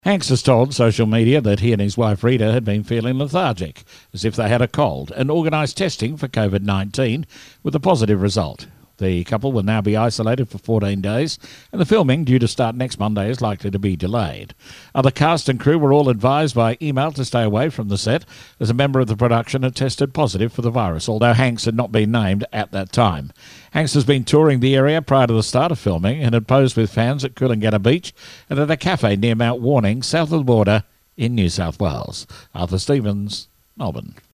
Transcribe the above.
Hanks has told social media that he and his wife Rita had been feeling lethargic, as if they had a cold, and organised testing for COVID-19 with a positive result. The couple will now be isolated for 14 days, and the filming, due to start next Monday, is likely to be delayed. Other cast and crew were all advised by email to stay away from the set, as a member of the production had tested positive for the virus, although Hanks had not been named at that time. Hanks has been touring the area prior to the start of filming and had posed with fans at Coolangatta Beach and at a cafe near Mount Warning, south of the border in New South Wales. Arthur Stevens, Melbourne.